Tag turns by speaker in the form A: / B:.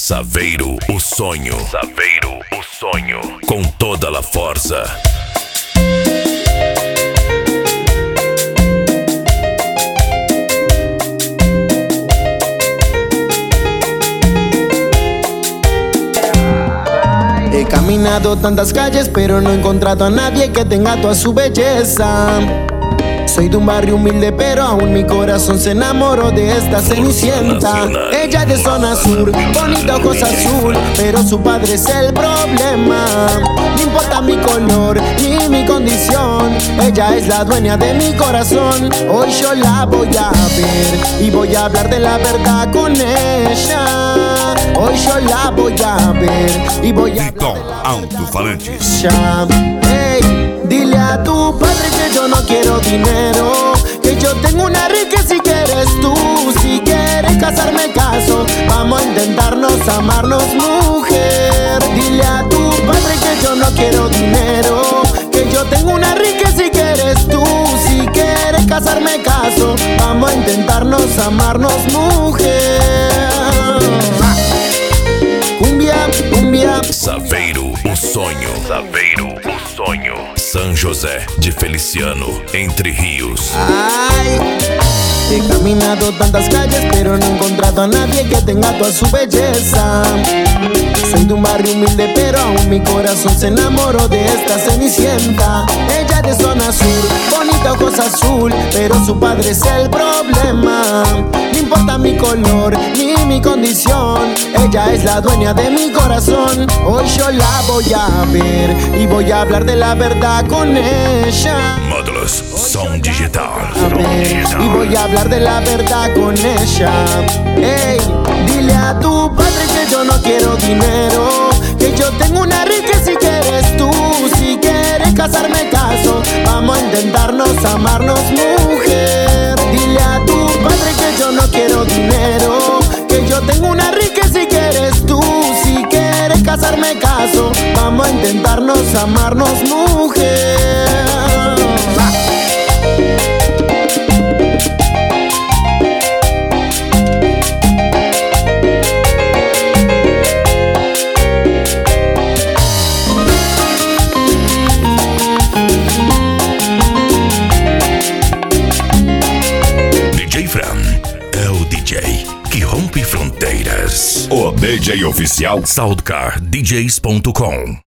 A: Saveiro, o sonho. Saveiro, o sonho. Com toda a força.
B: He caminado tantas calles, pero no he encontrado a nadie que tenga toda su belleza. Soy de un barrio humilde, pero aún mi corazón se enamoró de esta cenicienta. Ella es de zona sur, bonita ojos azul, pero su padre es el problema. No importa mi color ni mi condición, ella es la dueña de mi corazón. Hoy yo la voy a ver y voy a hablar de la verdad con ella. Hoy yo la voy a ver y voy a hablar de la
A: Alto-falantes.
B: Hey, dile a tu padre que yo no quiero dinero, que yo tengo una rica si quieres tú. Si quieres casarme caso, vamos a intentarnos amarnos, mujer. Dile a tu padre que yo no quiero dinero, que yo tengo una rica si quieres tú. Si quieres casarme caso, vamos a intentarnos amarnos, mujer. Cumbia.
A: Saveiro, o sonho. Saveiro, o sonho. São José de Feliciano, Entre Rios.
B: Ay, he caminado tantas calles, pero no he encontrado a nadie que tenga toda su belleza. Soy de un barrio humilde, pero aún mi corazón se enamoró de esta cenicienta. Ella de zona sur, bonita ojos azul, pero su padre es el problema. No importa mi color ni mi condición, ella es la dueña de mi corazón. Hoy yo la voy a ver y voy a hablar de la verdad con ella.
A: Módulos Som Digital.
B: Y voy a hablar de la verdad con ella. Ey, dile a tu padre que yo no quiero dinero, que yo tengo una rica si quieres tú. Si quieres casarme caso, vamos a intentarnos amarnos, mujer. Dile a tu padre que yo no quiero dinero, que yo tengo una rica si quieres tú. Si quieres casarme caso, vamos a intentarnos amarnos, mujer.
A: DJ Fran é o DJ que rompe fronteiras. O DJ oficial SoundcarDJs.com.